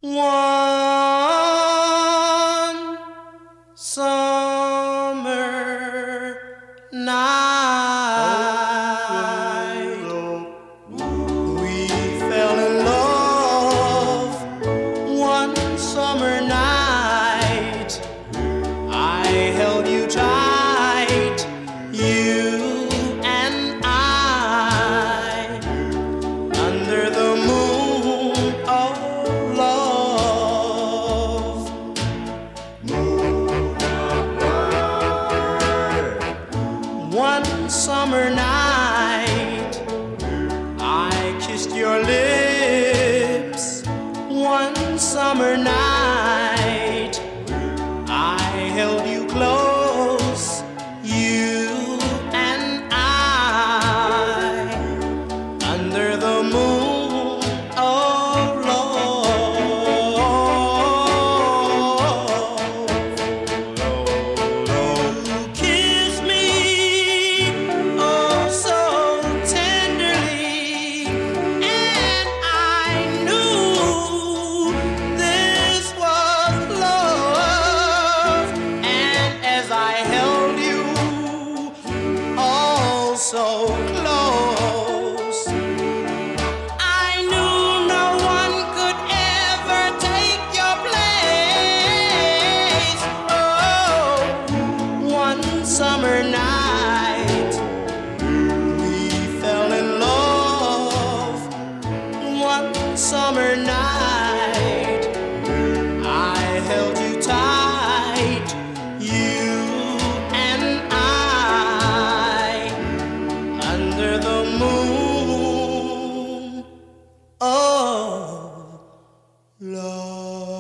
One summer night, we fell in love. One summer night, I held you tight, you and I, under the moon of love. One summer night, I kissed your lips. One summer night, I held you close, you and I, under the moon of love. You kissed me oh so tenderly, and I knew this was love. And as I held you all so close, I knew no one could ever take your place. Oh, one summer night, we fell in love. One summer night, I held you tight, you and I, under the moon of love.